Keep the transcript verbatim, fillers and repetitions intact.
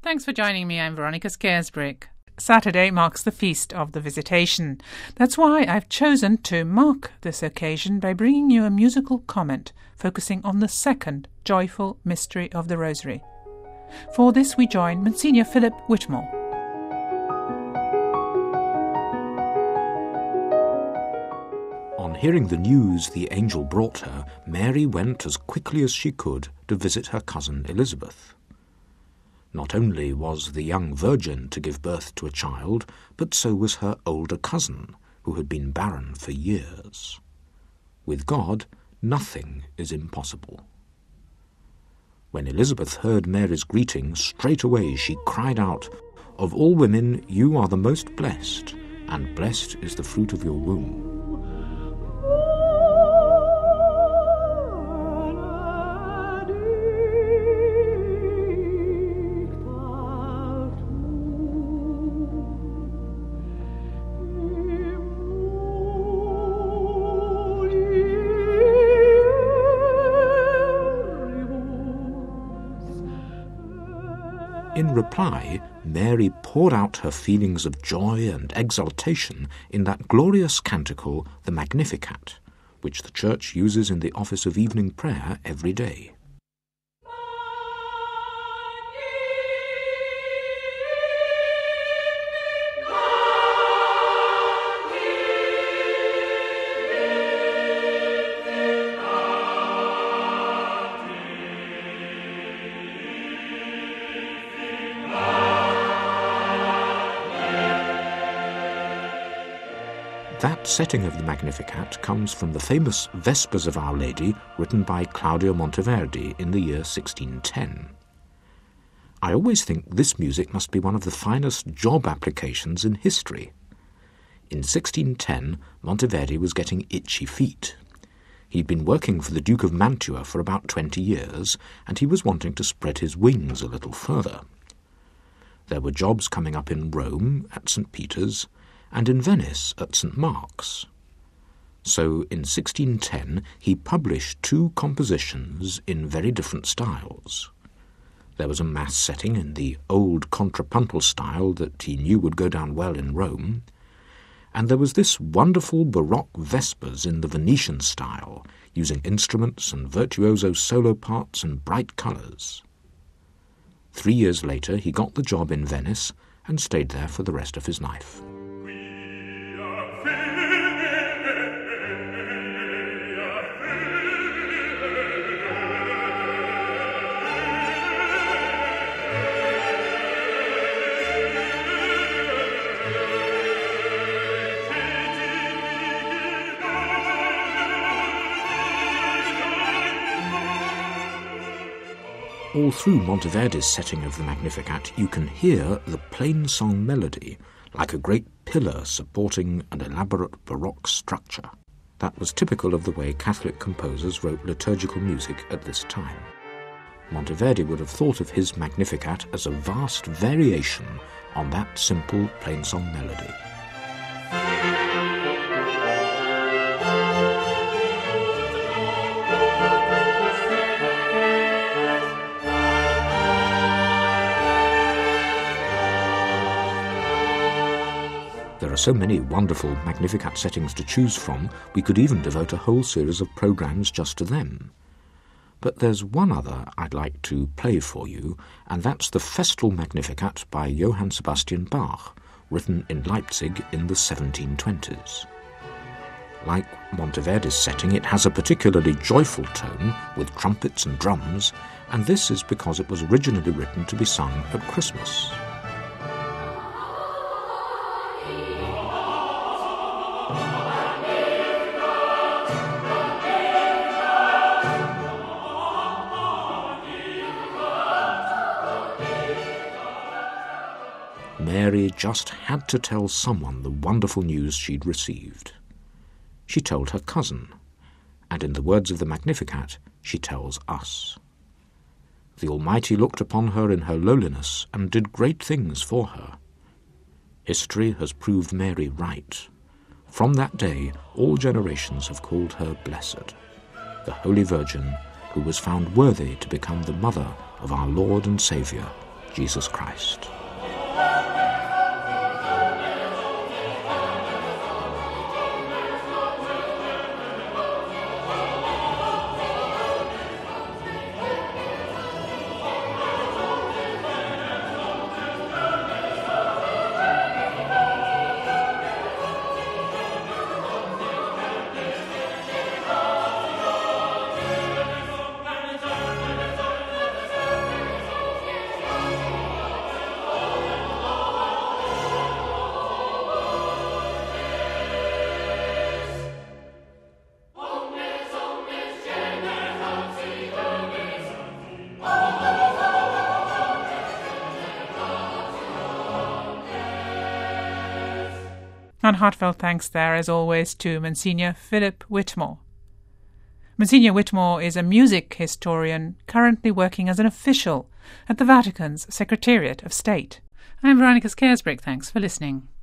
Thanks for joining me. I'm Veronica Scaresbrick. Saturday marks the Feast of the Visitation. That's why I've chosen to mark this occasion by bringing you a musical comment focusing on the second joyful mystery of the Rosary. For this we join Monsignor Philip Whitmore. On hearing the news the angel brought her, Mary went as quickly as she could to visit her cousin Elizabeth. Not only was the young virgin to give birth to a child, but so was her older cousin, who had been barren for years. With God, nothing is impossible. When Elizabeth heard Mary's greeting, straight away she cried out, "Of all women you are the most blessed, and blessed is the fruit of your womb." In reply, Mary poured out her feelings of joy and exultation in that glorious canticle, the Magnificat, which the Church uses in the office of evening prayer every day. That setting of the Magnificat comes from the famous Vespers of Our Lady, written by Claudio Monteverdi in the year sixteen ten. I always think this music must be one of the finest job applications in history. In sixteen ten, Monteverdi was getting itchy feet. He'd been working for the Duke of Mantua for about twenty years, and he was wanting to spread his wings a little further. There were jobs coming up in Rome, at Saint Peter's, and in Venice at Saint Mark's. So in sixteen ten he published two compositions in very different styles. There was a Mass setting in the old contrapuntal style that he knew would go down well in Rome, and there was this wonderful Baroque Vespers in the Venetian style, using instruments and virtuoso solo parts and bright colours. Three years later he got the job in Venice and stayed there for the rest of his life. All through Monteverdi's setting of the Magnificat, you can hear the plain song melody, like a great pillar supporting an elaborate Baroque structure. That was typical of the way Catholic composers wrote liturgical music at this time. Monteverdi would have thought of his Magnificat as a vast variation on that simple plain song melody. There are so many wonderful Magnificat settings to choose from, we could even devote a whole series of programmes just to them. But there's one other I'd like to play for you, and that's the Festal Magnificat by Johann Sebastian Bach, written in Leipzig in the seventeen twenties. Like Monteverdi's setting, it has a particularly joyful tone with trumpets and drums, and this is because it was originally written to be sung at Christmas. Mary just had to tell someone the wonderful news she'd received. She told her cousin, and in the words of the Magnificat, she tells us. The Almighty looked upon her in her lowliness and did great things for her. History has proved Mary right. From that day, all generations have called her blessed, the Holy Virgin who was found worthy to become the mother of our Lord and Saviour, Jesus Christ. And heartfelt thanks there, as always, to Monsignor Philip Whitmore. Monsignor Whitmore is a music historian currently working as an official at the Vatican's Secretariat of State. I'm Veronica Scaresbrick. Thanks for listening.